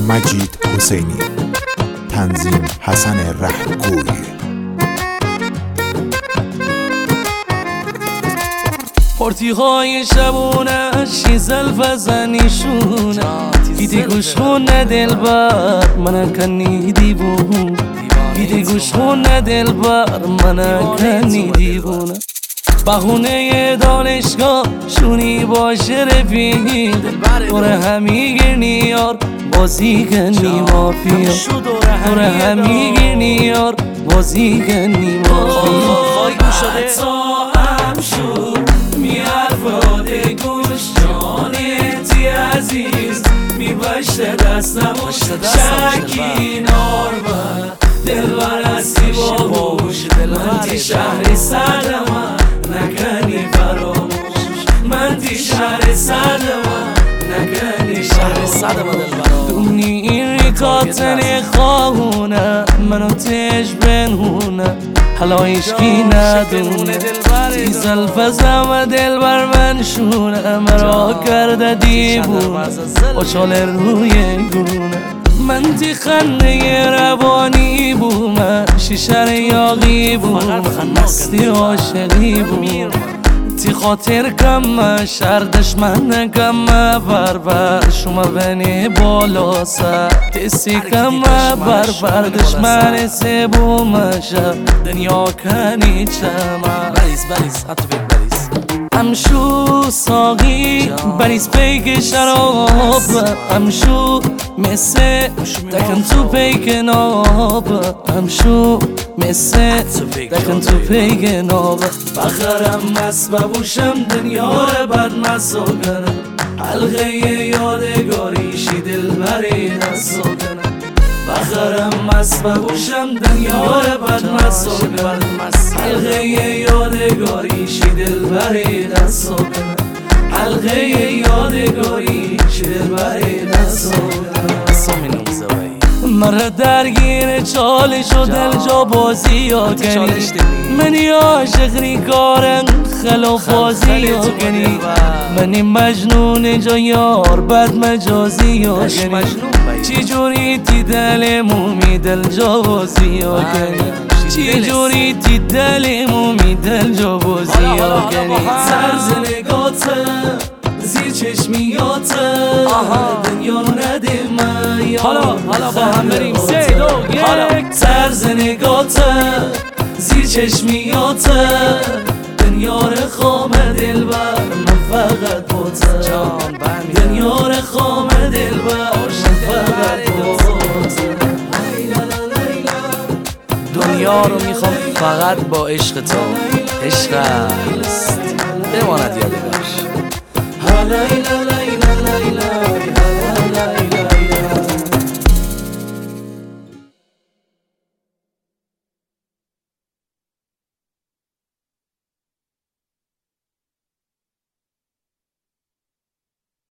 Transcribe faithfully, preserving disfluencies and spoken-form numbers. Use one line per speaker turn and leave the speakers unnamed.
مجید حسینی، تنظیم حسن رهگوی.
پرتی های شبونش یه زلف زنیشونه، دیدی گوش خونه دلبر من کنی دیوونه، دیدی گوش خونه دلبر من کنی دیوونه. بهونه دانشگاه شونی باشه رفیق، دور همی گرنی یار بازی کنی مافیا، دور همی گرنی یار بازی کنی مافیا. حتی شو میارفاده گوش جانتی عزیز، میبشته دستم و شکی نارمه دلبر هستی با بوش، من تی شهر سردم نکنی فراموش، من تی شهر سردم نکنی شهر سردم دلبرام. دونی این ریکاتن خواهونه منو تش بنهونه، حالا ایشکی ندونه تی زلفزم و دلبر من شونه، مرا کرده دیوونه خوشحال روی گونه. من تی خنده روانی بومه، شیشر یاقی بومه، مستی عاشقی بومه. تی خاطر کم شردش من کم بر بر شما بنی بالا سر، تیسی کم بر بر دشمن سی بومش دنیا کنی چما. بریز بریز حتی فکر بریز امشو ساقی بریز پیک شراب، امشو مثل دکن تو پیک ناب، امشو مثل دکن تو پیک ناب. بخرم مست ببوشم دنیا رو بد مسا کنم، حلقه یادگاریشی دل بری دستا کنم. بخرم مست ببوشم دنیا رو بد مسا کنم، حلقه یادگاریشی دل بری دستا کنم، حلقه یادگاریشی دل بری دستا کنم. مرا درگیر چالش و دل جا بازی ها کنی، منی عاشق ریکارم خلاف بازی ها کنی، منی مجنون جا یار بد مجازی ها کنی. چی جوری تی دل مومی دل جا بازی ها کنی، چی جوری تی دل مومی دل جا بازی ها کنی. سرز نگاتم زیر چشمیاتم دنیا رو نده من، حالا حالا با هم بریم سه دو یک. طرز نگاتم زیر چشمیاتم دنیا رو خامه دلبر من فقط باتم، دنیا رو خامه دلبر من فقط باتم. دنیا رو میخوام فقط با عشق تو، عشق است بماند یادگار.